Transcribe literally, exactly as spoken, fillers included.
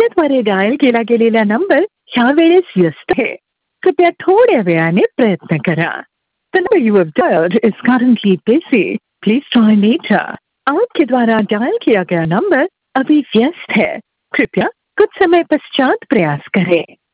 तुमच्याद्वारे dial केला गेलेला number ह्या वेळेस व्यस्त आहे. कृपया थोड्या वेळाने प्रयत्न करा. The number you have dialed is currently busy. Please try later. आपके द्वारा डायल किया गया नंबर अभी व्यस्त है. कृपया कुछ समय पश्चात प्रयास करें.